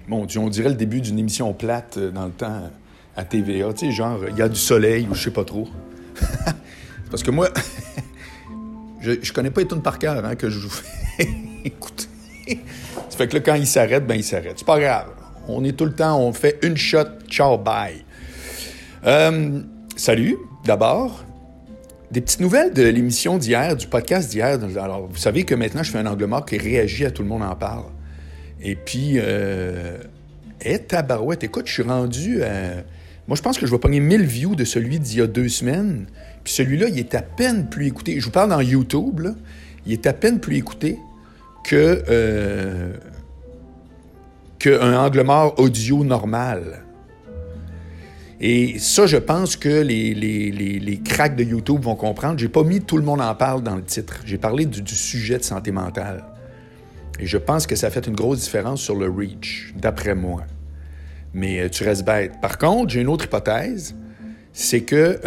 Mon Dieu, on dirait le début d'une émission plate dans le temps à TVA. Tu sais, genre, il y a du soleil ou je sais pas trop. Parce que moi, je connais pas les tunes par cœur hein, que je vous fais écouter. Ça fait que là, quand il s'arrête, ben il s'arrête. C'est pas grave. On est tout le temps, on fait une shot, ciao, bye. Salut, d'abord. Des petites nouvelles de l'émission d'hier, du podcast d'hier. Alors, vous savez que maintenant, je fais un angle mort qui réagit à Tout le monde en parle. Et puis, tabarouette, écoute, je suis rendu à... Moi, je pense que je vais pogner 1000 views de celui d'il y a 2 semaines. Puis celui-là, il est à peine plus écouté. Je vous parle dans YouTube, là. Il est à peine plus écouté qu'un angle mort audio normal. Et ça, je pense que les cracks de YouTube vont comprendre. J'ai pas mis « Tout le monde en parle » dans le titre. J'ai parlé du sujet de santé mentale. Et je pense que ça a fait une grosse différence sur le reach, d'après moi. Mais tu restes bête. Par contre, j'ai une autre hypothèse, c'est que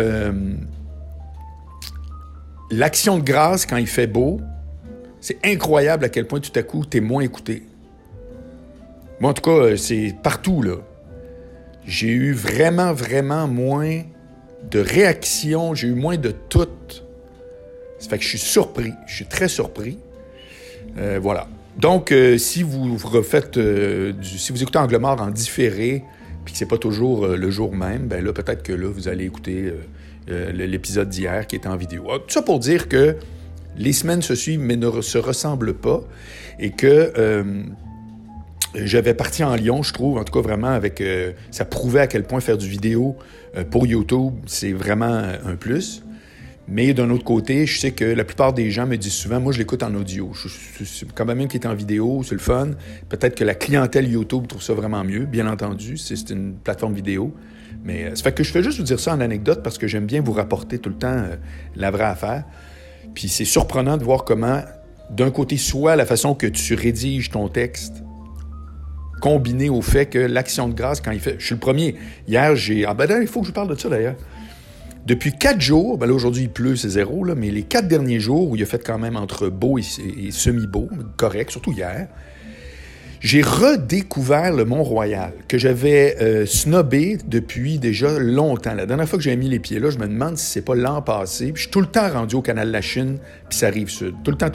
l'action de grâce, quand il fait beau, c'est incroyable à quel point tout à coup, t'es moins écouté. Moi, en tout cas, c'est partout, là. J'ai eu vraiment, vraiment moins de réactions, j'ai eu moins de tout. Ça fait que je suis surpris, je suis très surpris. Voilà. Donc, si vous refaites, si vous écoutez Angle mort en différé, puis que c'est pas toujours le jour même, ben là, peut-être que là, vous allez écouter l'épisode d'hier qui est en vidéo. Tout ça pour dire que les semaines se suivent, mais ne se ressemblent pas, et que j'avais parti en Lyon, je trouve, en tout cas vraiment avec... ça prouvait à quel point faire du vidéo pour YouTube, c'est vraiment un plus. Mais d'un autre côté, je sais que la plupart des gens me disent souvent, moi je l'écoute en audio. C'est quand même qu'il est en vidéo, c'est le fun. Peut-être que la clientèle YouTube trouve ça vraiment mieux, bien entendu, c'est une plateforme vidéo. Mais ça fait que je fais juste vous dire ça en anecdote parce que j'aime bien vous rapporter tout le temps la vraie affaire. Puis c'est surprenant de voir comment, d'un côté, soit la façon que tu rédiges ton texte, combiné au fait que l'action de grâce, quand il fait... Je suis le premier. Hier, j'ai... Ah ben là, il faut que je parle de ça, d'ailleurs. Depuis 4 jours, ben là, aujourd'hui, il pleut, c'est 0, là, mais les 4 derniers jours, où il a fait quand même entre beau et semi-beau, correct, surtout hier, j'ai redécouvert le Mont-Royal, que j'avais snobé depuis déjà longtemps. La dernière fois que j'ai mis les pieds là, je me demande si c'est pas l'an passé. Puis je suis tout le temps rendu au canal de la Chine, puis ça rive sud. Tout le temps.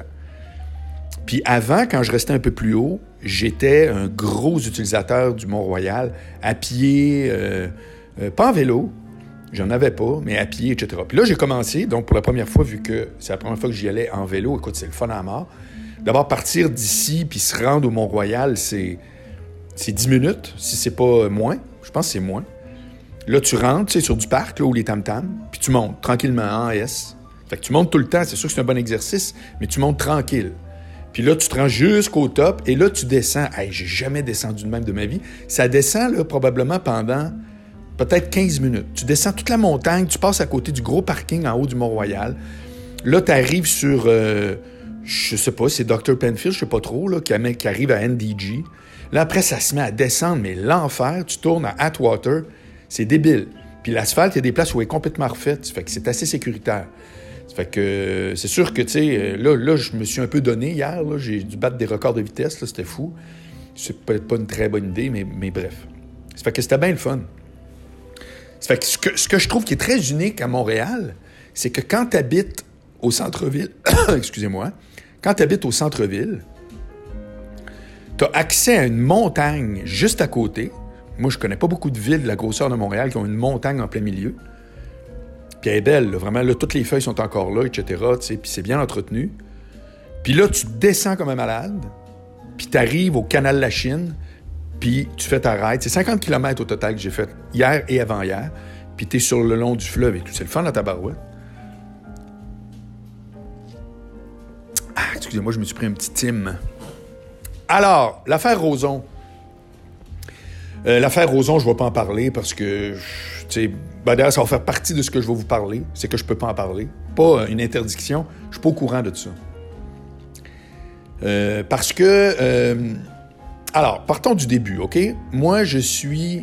Puis avant, quand je restais un peu plus haut, j'étais un gros utilisateur du Mont-Royal, à pied, pas en vélo, j'en avais pas, mais à pied, etc. Puis là, j'ai commencé, donc pour la première fois, vu que c'est la première fois que j'y allais en vélo, écoute, c'est le fun à mort. D'abord, partir d'ici puis se rendre au Mont-Royal, c'est 10 minutes, si c'est pas moins. Je pense que c'est moins. Là, tu rentres, tu sais, sur du parc, là, où les tam-tams, puis tu montes tranquillement en S. Fait que tu montes tout le temps, c'est sûr que c'est un bon exercice, mais tu montes tranquille. Puis là, tu te rends jusqu'au top, et là, tu descends. Hey, j'ai jamais descendu de même de ma vie. Ça descend, là, probablement pendant peut-être 15 minutes. Tu descends toute la montagne, tu passes à côté du gros parking en haut du Mont-Royal. Là, tu arrives sur, je sais pas, c'est Dr. Penfield, je sais pas trop, là, qui arrive à NDG. Là, après, ça se met à descendre, mais l'enfer, tu tournes à Atwater, c'est débile. Puis l'asphalte, il y a des places où elle est complètement refaite, ça fait que c'est assez sécuritaire. Ça fait que c'est sûr que, tu sais, là, je me suis un peu donné hier, là, j'ai dû battre des records de vitesse, là, c'était fou. C'est peut-être pas une très bonne idée, mais bref. Ça fait que c'était bien le fun. Ça fait que ce que je trouve qui est très unique à Montréal, c'est que quand tu habites au centre-ville, excusez-moi, quand tu habites au centre-ville, tu as accès à une montagne juste à côté. Moi, je connais pas beaucoup de villes de la grosseur de Montréal qui ont une montagne en plein milieu. Puis elle est belle, là, vraiment, là, toutes les feuilles sont encore là, etc., tu sais, puis c'est bien entretenu. Puis là, tu descends comme un malade, puis tu arrives au canal de la Chine, puis tu fais ta ride. C'est 50 km au total que j'ai fait hier et avant-hier, puis tu es sur le long du fleuve et tout. C'est le fun dans ta barouette. Ah, excusez-moi, je me suis pris un petit Tim. Alors, l'affaire Roson. L'affaire Roson, je ne vais pas en parler parce que, tu sais, ben d'ailleurs, ça va faire partie de ce que je vais vous parler. C'est que je ne peux pas en parler. Pas une interdiction. Je ne suis pas au courant de ça. Parce que... alors, partons du début, OK? Moi, je suis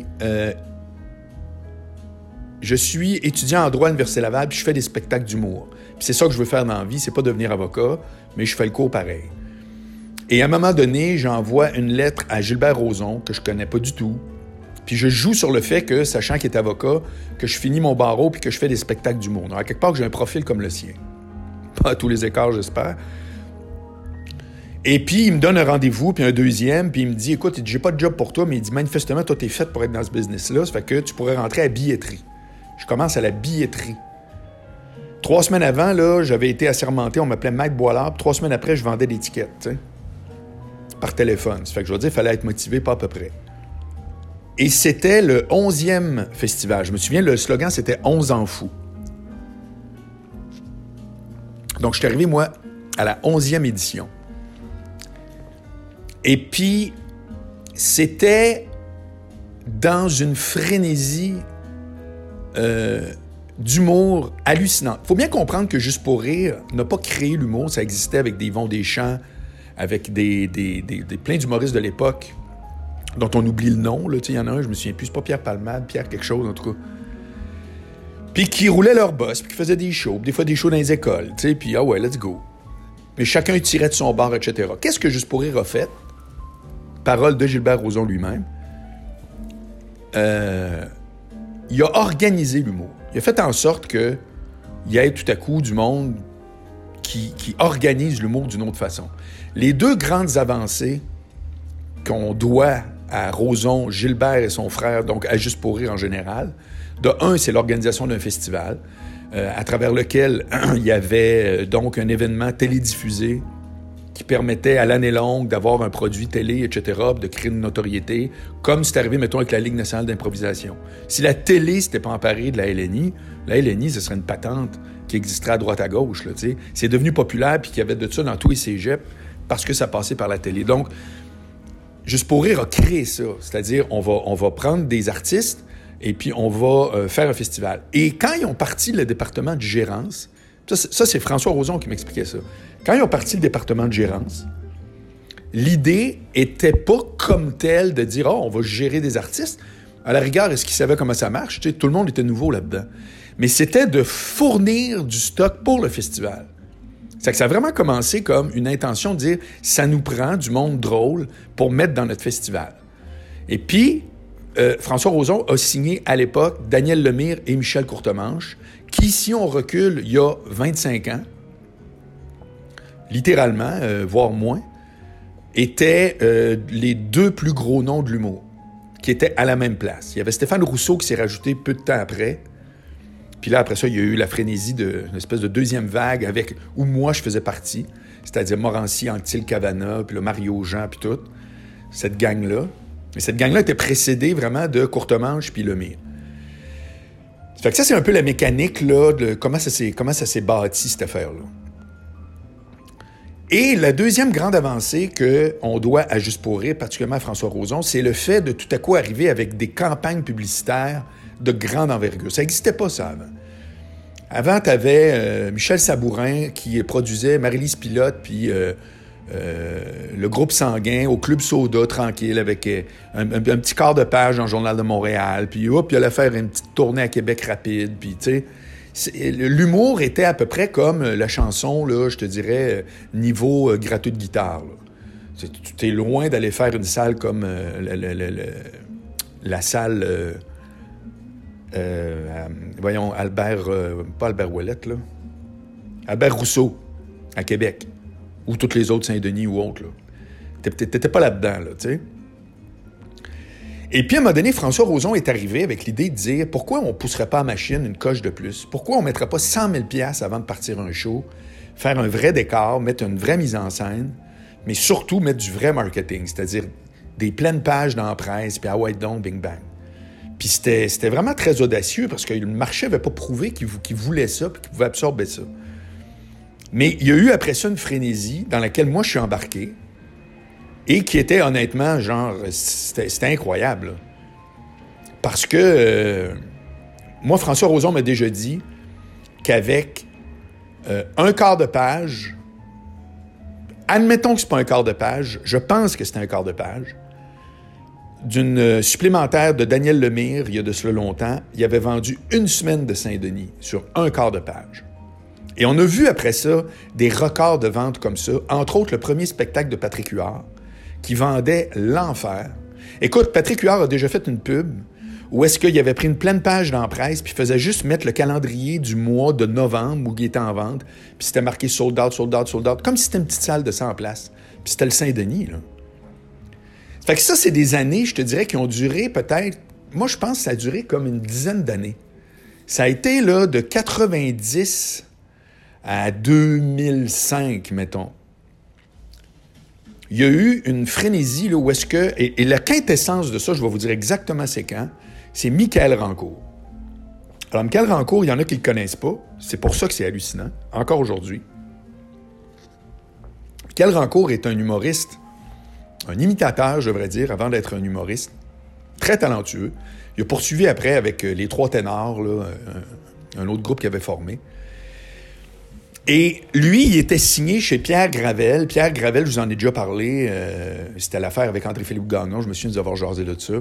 étudiant en droit à l'Université Laval, puis je fais des spectacles d'humour. Puis c'est ça que je veux faire dans la vie, c'est pas devenir avocat, mais je fais le cours pareil. Et à un moment donné, j'envoie une lettre à Gilbert Rozon, que je connais pas du tout. Puis je joue sur le fait que, sachant qu'il est avocat, que je finis mon barreau puis que je fais des spectacles d'humour. Donc, à quelque part, que j'ai un profil comme le sien. Pas à tous les écarts, j'espère. Et puis, il me donne un rendez-vous, puis un deuxième, puis il me dit, écoute, j'ai pas de job pour toi, mais il dit, manifestement, toi, t'es fait pour être dans ce business-là, ça fait que tu pourrais rentrer à billetterie. Je commence à la billetterie. 3 semaines avant, là, j'avais été assermenté, on m'appelait Mike Boilard, puis 3 semaines après, je vendais des tickets, tu sais, par téléphone. Ça fait que je veux dire, il fallait être motivé, pas à peu près. Et c'était le 11e festival. Je me souviens, le slogan, c'était « 11 ans fous ». Donc, je suis arrivé, moi, à la 11e édition. Et puis, c'était dans une frénésie d'humour hallucinante. Il faut bien comprendre que Juste pour rire n'a pas créé l'humour. Ça existait avec des Yvon Deschamps, avec plein d'humoristes de l'époque dont on oublie le nom. Il y en a un, je me souviens plus, c'est pas Pierre Palmade, Pierre quelque chose en tout cas. Puis qui roulaient leur boss, puis qui faisaient des shows, des fois des shows dans les écoles, puis ah ouais, let's go. Mais chacun tirait de son bar, etc. Qu'est-ce que Juste pour rire a fait? Parole de Gilbert Rozon lui-même. Il a organisé l'humour. Il a fait en sorte qu'il y ait tout à coup du monde qui organise l'humour d'une autre façon. Les deux grandes avancées qu'on doit à Rozon, Gilbert et son frère, donc à Juste pour rire en général, de un, c'est l'organisation d'un festival à travers lequel il y avait donc un événement télédiffusé qui permettait à l'année longue d'avoir un produit télé, etc., de créer une notoriété, comme c'est arrivé, mettons, avec la Ligue nationale d'improvisation. Si la télé s'était pas emparée de la LNI, ce serait une patente qui existerait à droite à gauche. Là, c'est devenu populaire, puis qu'il y avait de ça dans tous les cégeps, parce que ça passait par la télé. Donc, Juste pour rire a créé ça. C'est-à-dire, on va prendre des artistes, et puis on va faire un festival. Et quand ils ont parti le département de gérance, ça c'est François Rozon qui m'expliquait ça. Quand ils ont parti le département de gérance, l'idée était pas comme telle de dire « Oh, on va gérer des artistes ». À la rigueur, est-ce qu'ils savaient comment ça marche? Tu sais, tout le monde était nouveau là-dedans. Mais c'était de fournir du stock pour le festival. C'est que ça a vraiment commencé comme une intention de dire « Ça nous prend du monde drôle pour mettre dans notre festival ». Et puis, François Rozon a signé à l'époque Daniel Lemire et Michel Courtemanche, qui, si on recule il y a 25 ans, littéralement, voire moins, étaient les deux plus gros noms de l'humour, qui étaient à la même place. Il y avait Stéphane Rousseau qui s'est rajouté peu de temps après. Puis là, après ça, il y a eu la frénésie d'une espèce de deuxième vague où moi, je faisais partie, c'est-à-dire Morancy, Anctil, Cavana, puis le Mario Jean, puis tout, cette gang-là. Mais cette gang-là était précédée vraiment de Courtemanche puis Lemire. Fait que ça, c'est un peu la mécanique là, de comment ça s'est bâti, cette affaire-là. Et la deuxième grande avancée qu'on doit à Juste pour rire, particulièrement à François Rozon, c'est le fait de tout à coup arriver avec des campagnes publicitaires de grande envergure. Ça n'existait pas, ça, avant. Avant, tu avais Michel Sabourin qui produisait Marie-Lise Pilote, puis le groupe Sanguin au Club Soda, tranquille, avec un petit quart de page dans le Journal de Montréal, puis hop, il allait faire une petite tournée à Québec rapide, puis tu sais, l'humour était à peu près comme la chanson, là, je te dirais, niveau gratteux de guitare. Tu es loin d'aller faire une salle comme la salle... voyons, pas Albert Ouellette, là. Albert Rousseau, à Québec. Ou toutes les autres Saint-Denis ou autres, là. T'étais pas là-dedans, là, tu sais. Et puis, à un moment donné, François Rozon est arrivé avec l'idée de dire pourquoi on ne pousserait pas à machine une coche de plus? Pourquoi on ne mettrait pas 100 000 $ avant de partir un show, faire un vrai décor, mettre une vraie mise en scène, mais surtout mettre du vrai marketing, c'est-à-dire des pleines pages dans la presse, puis ah ouais, donc, bing bang. Puis c'était vraiment très audacieux parce que le marché n'avait pas prouvé qu'il voulait ça puis qu'il pouvait absorber ça. Mais il y a eu après ça une frénésie dans laquelle moi je suis embarqué et qui était honnêtement, genre, c'était incroyable. Là. Parce que moi, François Rozon m'a déjà dit qu'avec un quart de page, admettons que c'est pas un quart de page, je pense que c'est un quart de page, d'une supplémentaire de Daniel Lemire, il y a de cela longtemps, il avait vendu 1 semaine de Saint-Denis sur un quart de page. Et on a vu après ça des records de vente comme ça, entre autres le premier spectacle de Patrick Huard, qui vendait l'enfer. Écoute, Patrick Huard a déjà fait une pub où est-ce qu'il avait pris une pleine page dans la presse puis faisait juste mettre le calendrier du mois de novembre où il était en vente, puis c'était marqué sold out, sold out, sold out, comme si c'était une petite salle de 100 places. Puis c'était le Saint-Denis, là. Fait que ça, c'est des années, je te dirais, qui ont duré peut-être... Moi, je pense que ça a duré comme une dizaine d'années. Ça a été, là, de 90 à 2005, mettons. Il y a eu une frénésie, là, où est-ce que... Et la quintessence de ça, je vais vous dire exactement c'est quand, c'est Michael Rancourt. Alors, Michael Rancourt, il y en a qui ne le connaissent pas. C'est pour ça que c'est hallucinant, encore aujourd'hui. Michael Rancourt est un humoriste, un imitateur, je devrais dire, avant d'être un humoriste, très talentueux. Il a poursuivi après avec les Trois Ténors, là, un autre groupe qu'il avait formé. Et lui, il était signé chez Pierre Gravel. Pierre Gravel, je vous en ai déjà parlé, c'était l'affaire avec André-Philippe Gagnon, je me souviens de nous avoir jasé de ça.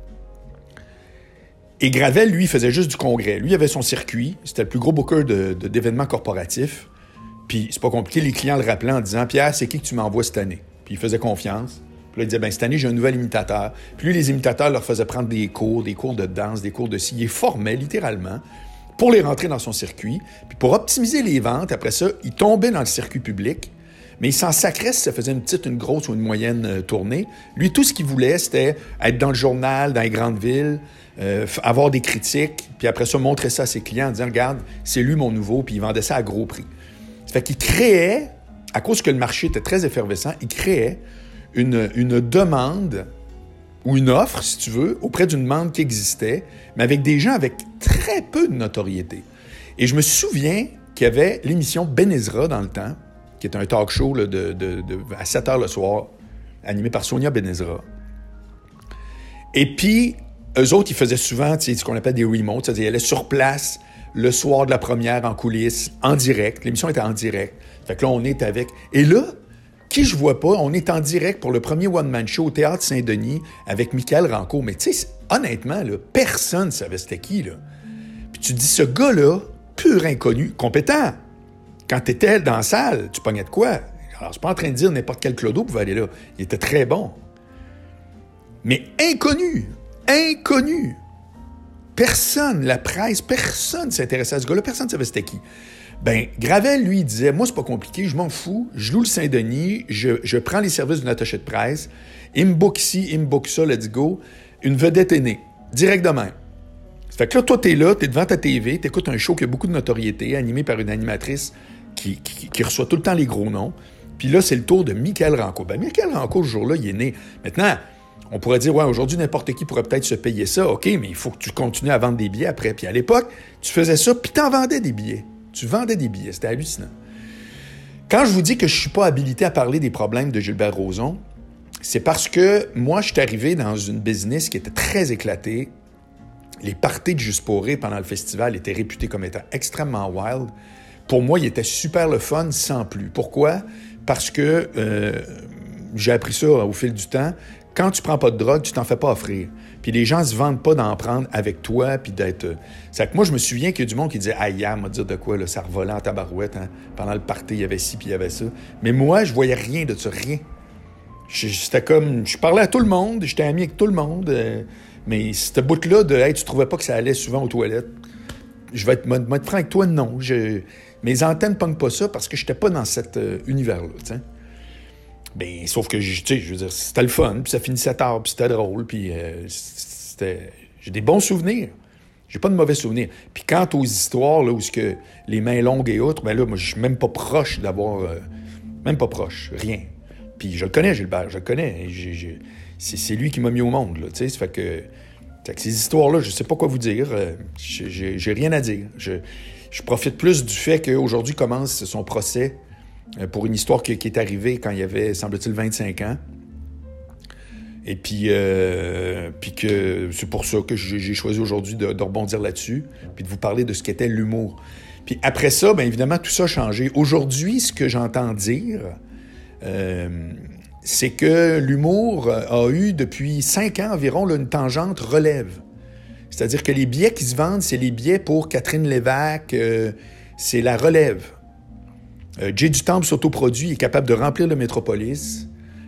Et Gravel, lui, faisait juste du congrès. Lui, il avait son circuit, c'était le plus gros booker d'événements corporatifs. Puis c'est pas compliqué, les clients le rappelaient en disant « Pierre, c'est qui que tu m'envoies cette année? » Puis il faisait confiance. Puis là, il disait, ben cette année, j'ai un nouvel imitateur. Puis lui, les imitateurs leur faisaient prendre des cours de danse, des cours de ci. Il les formait littéralement pour les rentrer dans son circuit. Puis pour optimiser les ventes, après ça, il tombait dans le circuit public, mais il s'en sacrait si ça faisait une petite, une grosse ou une moyenne tournée. Lui, tout ce qu'il voulait, c'était être dans le journal, dans les grandes villes, avoir des critiques, puis après ça, montrer ça à ses clients en disant, regarde, c'est lui mon nouveau, puis il vendait ça à gros prix. Ça fait qu'il créait, à cause que le marché était très effervescent, il créait une demande ou une offre, si tu veux, auprès d'une demande qui existait, mais avec des gens avec très peu de notoriété. Et je me souviens qu'il y avait l'émission Ben Ezra dans le temps, qui était un talk show là, à 7 h le soir, animé par Sonia Ben Ezra. Et puis, eux autres, ils faisaient souvent ce qu'on appelle des remotes, c'est-à-dire ils allaient sur place le soir de la première en coulisses, en direct. L'émission était en direct. Fait que là, on est avec... Et là, qui je vois pas, on est en direct pour le premier one-man show au Théâtre Saint-Denis avec Michael Rancourt. Mais tu sais, honnêtement, là, personne ne savait c'était qui, là. Puis tu te dis, ce gars-là, pur inconnu, compétent. Quand tu étais dans la salle, tu pognais de quoi? Alors, c'est pas en train de dire n'importe quel clodo pouvait aller là. Il était très bon. Mais inconnu. Inconnu. Personne, la presse, personne ne s'intéressait à ce gars-là. Personne ne savait c'était qui. Ben, Gravel, lui, il disait, moi, c'est pas compliqué, je m'en fous, je loue le Saint-Denis, je prends les services d'une attaché de presse, il me book ci, il me book ça, let's go. Une vedette est née, direct de même. Ça fait que là, toi, t'es là, t'es devant ta TV, t'écoutes un show qui a beaucoup de notoriété, animé par une animatrice qui reçoit tout le temps les gros noms. Puis là, c'est le tour de Michael Rancourt. Ben, Michael Rancourt, ce jour-là, il est né. Maintenant, on pourrait dire, ouais, aujourd'hui, n'importe qui pourrait peut-être se payer ça. OK, mais il faut que tu continues à vendre des billets après. Puis à l'époque, tu faisais ça, puis t'en vendais des billets. Tu vendais des billets, c'était hallucinant. Quand je vous dis que je ne suis pas habilité à parler des problèmes de Gilbert Rozon, c'est parce que moi, je suis arrivé dans une business qui était très éclatée. Les parties de Juste pour rire pendant le festival étaient réputées comme étant extrêmement wild. Pour moi, il était super le fun sans plus. Pourquoi? Parce que j'ai appris ça au fil du temps. Quand tu prends pas de drogue, tu t'en fais pas offrir. Puis les gens ne se vendent pas d'en prendre avec toi, puis d'être... C'est que moi, je me souviens qu'il y a du monde qui disait « Ah, hier, m'a dire de quoi, là, ça revolait en tabarouette, hein? Pendant le party, il y avait ci, puis il y avait ça. » Mais moi, je voyais rien de ça, rien. C'était comme... Je parlais à tout le monde, j'étais ami avec tout le monde, mais cette bout-là de « Hey, tu trouvais pas que ça allait souvent aux toilettes? » Je vais être franc avec toi, non. Mes antennes ne pognent pas ça parce que je n'étais pas dans cet univers-là, tu sais. Ben, sauf que, tu sais, je veux dire, c'était le fun, puis ça finissait tard, puis c'était drôle, puis j'ai des bons souvenirs. J'ai pas de mauvais souvenirs. Puis quant aux histoires, là, où que les mains longues et autres, ben là, moi, je suis même pas proche d'avoir... même pas proche, rien. Puis je le connais, Gilbert, je le connais. C'est lui qui m'a mis au monde, là, tu sais, ça fait que ces histoires-là, je sais pas quoi vous dire. J'ai rien à dire. Je profite plus du fait qu'aujourd'hui commence son procès pour une histoire qui est arrivée quand il y avait, semble-t-il, 25 ans. Et puis que c'est pour ça que j'ai choisi aujourd'hui de rebondir là-dessus, puis de vous parler de ce qu'était l'humour. Puis après ça, bien évidemment, tout ça a changé. Aujourd'hui, ce que j'entends dire, c'est que l'humour a eu, depuis 5 ans environ, là, une tangente relève. C'est-à-dire que les billets qui se vendent, c'est les billets pour Catherine Lévesque, c'est la relève. Jay du Temple s'autoproduit, il est capable de remplir le Métropolis.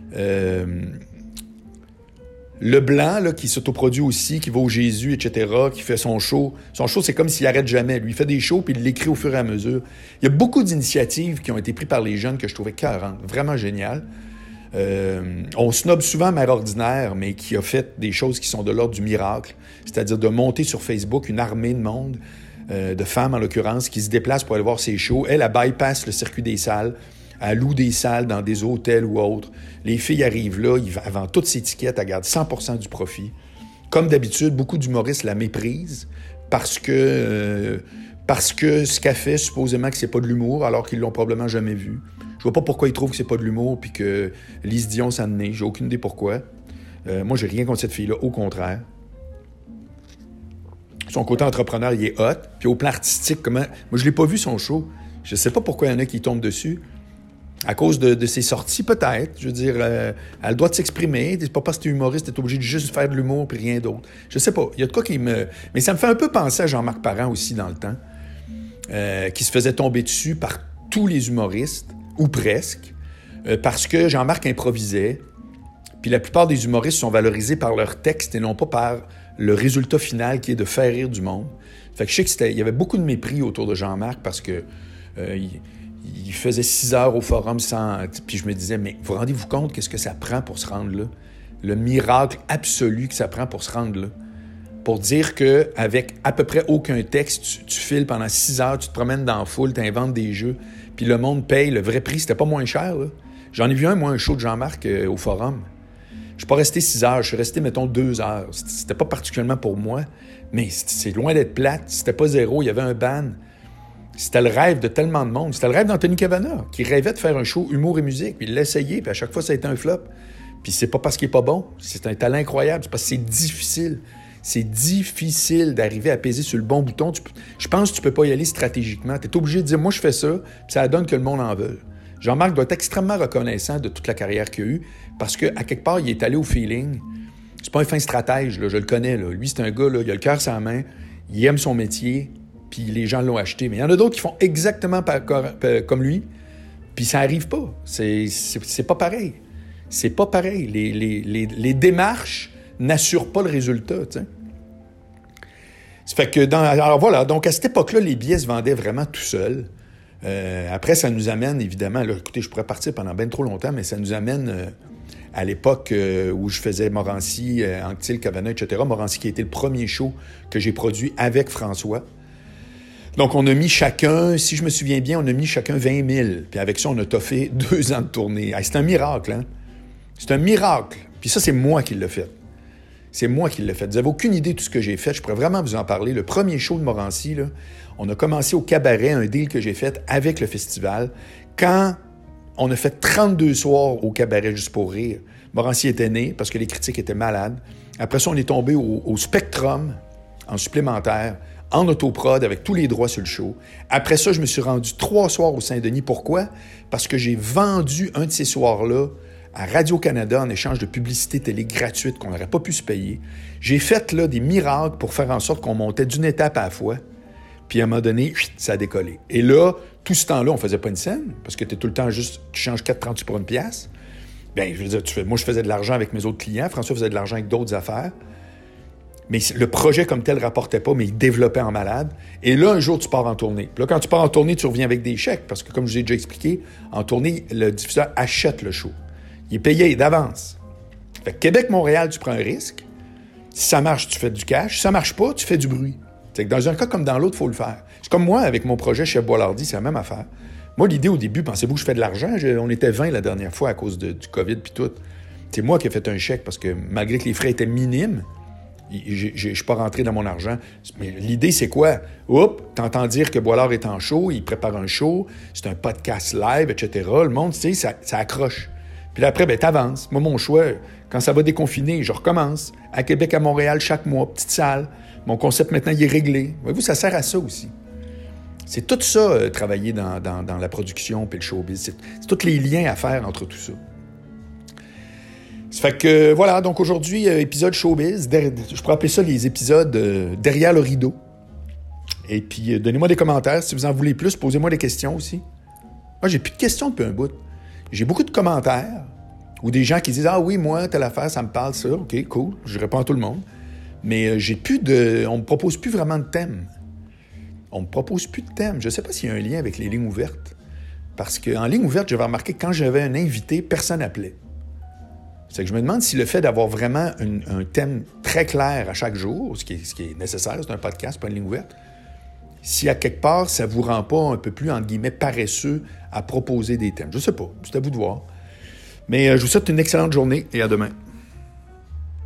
Leblanc, là, qui s'autoproduit aussi, qui va au Jésus, etc., qui fait son show. Son show, c'est comme s'il arrête jamais. Lui, il fait des shows, puis il l'écrit au fur et à mesure. Il y a beaucoup d'initiatives qui ont été prises par les jeunes que je trouvais écœurantes, vraiment géniales. On snobe souvent Mère Ordinaire, mais qui a fait des choses qui sont de l'ordre du miracle, c'est-à-dire de monter sur Facebook une armée de monde, de femmes en l'occurrence, qui se déplacent pour aller voir ses shows. Elle bypass le circuit des salles, elle loue des salles dans des hôtels ou autres. Les filles arrivent là, elle vend toutes ses tickets, elle garde 100% du profit. Comme d'habitude, beaucoup d'humoristes la méprisent parce que ce qu'elle fait, supposément que c'est pas de l'humour, alors qu'ils l'ont probablement jamais vu. Je vois pas pourquoi ils trouvent que c'est pas de l'humour puis que Lise Dion s'en est. J'ai aucune idée pourquoi. Moi, j'ai rien contre cette fille-là, au contraire. Son côté entrepreneur, il est hot. Puis au plan artistique, comment... Moi, je l'ai pas vu, son show. Je sais pas pourquoi il y en a qui tombent dessus. À cause de ses sorties, peut-être. Je veux dire, elle a le droit de s'exprimer. C'est pas parce que t'es humoriste, t'es obligé de juste faire de l'humour puis rien d'autre. Je sais pas. Il y a de quoi qui me... Mais ça me fait un peu penser à Jean-Marc Parent aussi, dans le temps, qui se faisait tomber dessus par tous les humoristes, ou presque, parce que Jean-Marc improvisait. Puis la plupart des humoristes sont valorisés par leur texte et non pas par le résultat final qui est de faire rire du monde. Fait que je sais qu'il y avait beaucoup de mépris autour de Jean-Marc parce que il faisait 6 heures au forum sans... Puis je me disais, mais vous rendez-vous compte qu'est-ce que ça prend pour se rendre là? Le miracle absolu que ça prend pour se rendre là. Pour dire qu'avec à peu près aucun texte, tu files pendant 6 heures, tu te promènes dans la foule, tu inventes des jeux, puis le monde paye. Le vrai prix, c'était pas moins cher, là. J'en ai vu un show de Jean-Marc au forum. Je suis pas resté 6 heures, je suis resté, mettons, 2 heures. C'était pas particulièrement pour moi, mais c'est loin d'être plate. C'était pas zéro, il y avait un ban. C'était le rêve de tellement de monde. C'était le rêve d'Anthony Cavana, qui rêvait de faire un show humour et musique, puis il l'a essayé, puis à chaque fois, ça a été un flop. Puis c'est pas parce qu'il est pas bon, c'est un talent incroyable, c'est parce que c'est difficile. C'est difficile d'arriver à peser sur le bon bouton. Je pense que tu peux pas y aller stratégiquement. Tu es obligé de dire, moi, je fais ça, puis ça donne que le monde en veut. Jean-Marc doit être extrêmement reconnaissant de toute la carrière qu'il a eue, parce qu'à quelque part, il est allé au feeling. C'est pas un fin stratège, là, je le connais. Là. Lui, c'est un gars, là, il a le cœur sur la main, il aime son métier, puis les gens l'ont acheté. Mais il y en a d'autres qui font exactement comme lui, puis ça arrive pas. C'est pas pareil. C'est pas pareil. Les démarches n'assurent pas le résultat, tu sais. Ça fait que alors voilà, donc à cette époque-là, les billets se vendaient vraiment tout seuls. Après, ça nous amène, évidemment, là, écoutez, je pourrais partir pendant bien trop longtemps, mais ça nous amène à l'époque où je faisais Morancy, Anctil, Cavana, etc. Morancy qui a été le premier show que j'ai produit avec François. Donc, on a mis chacun, si je me souviens bien, on a mis chacun 20 000. Puis avec ça, on a toffé 2 ans de tournée. Hey, c'est un miracle, hein? C'est un miracle. Puis ça, c'est moi qui l'ai fait. C'est moi qui l'ai fait. Vous n'avez aucune idée de tout ce que j'ai fait. Je pourrais vraiment vous en parler. Le premier show de Morancy, là, on a commencé au cabaret, un deal que j'ai fait avec le festival. Quand on a fait 32 soirs au cabaret juste pour rire, Morancy était né parce que les critiques étaient malades. Après ça, on est tombé au Spectrum en supplémentaire, en autoprod, avec tous les droits sur le show. Après ça, je me suis rendu 3 soirs au Saint-Denis. Pourquoi? Parce que j'ai vendu un de ces soirs-là à Radio-Canada en échange de publicité télé gratuite qu'on n'aurait pas pu se payer. J'ai fait là des miracles pour faire en sorte qu'on montait d'une étape à la fois. Puis à un moment donné, ça a décollé. Et là, tout ce temps-là, on faisait pas une scène, parce que tu es tout le temps juste, tu changes 4,38 pour une pièce. Bien, je veux dire, moi, je faisais de l'argent avec mes autres clients. François faisait de l'argent avec d'autres affaires. Mais le projet comme tel ne rapportait pas, mais il développait en malade. Et là, un jour, tu pars en tournée. Puis là, quand tu pars en tournée, tu reviens avec des chèques, parce que comme je vous ai déjà expliqué, en tournée, le diffuseur achète le show. Il est payé d'avance. Fait que Québec-Montréal, tu prends un risque. Si ça marche, tu fais du cash. Si ça marche pas, tu fais du bruit. C'est que dans un cas comme dans l'autre, il faut le faire. C'est comme moi, avec mon projet chez Boilardi, c'est la même affaire. Moi, l'idée au début, pensez-vous que je fais de l'argent? On était 20 la dernière fois à cause du COVID puis tout. C'est moi qui ai fait un chèque parce que malgré que les frais étaient minimes, je ne suis pas rentré dans mon argent. Mais l'idée, c'est quoi? Oups, t'entends dire que Boilard est en show, il prépare un show, c'est un podcast live, etc. Le monde, tu sais, ça accroche. Puis là, après, t'avances. Moi, mon choix, quand ça va déconfiner, je recommence. À Québec, à Montréal, chaque mois, petite salle. Mon concept, maintenant, il est réglé. Voyez-vous, ça sert à ça aussi. C'est tout ça, travailler dans la production puis le showbiz. C'est tous les liens à faire entre tout ça. Ça fait que, voilà, donc aujourd'hui, épisode showbiz. Je pourrais appeler ça les épisodes derrière le rideau. Et puis, donnez-moi des commentaires. Si vous en voulez plus, posez-moi des questions aussi. Moi, j'ai plus de questions depuis un bout. J'ai beaucoup de commentaires ou des gens qui disent « Ah oui, moi, telle affaire, ça me parle, ça. OK, cool. » Je réponds à tout le monde. Mais on me propose plus vraiment de thème. On me propose plus de thème. Je ne sais pas s'il y a un lien avec les lignes ouvertes. Parce qu'en ligne ouverte, j'avais remarqué que quand j'avais un invité, personne n'appelait. C'est que je me demande si le fait d'avoir vraiment un thème très clair à chaque jour, ce qui est nécessaire, c'est un podcast, pas une ligne ouverte, si à quelque part, ça ne vous rend pas un peu plus, entre guillemets, paresseux à proposer des thèmes. Je ne sais pas, c'est à vous de voir. Mais je vous souhaite une excellente journée et à demain.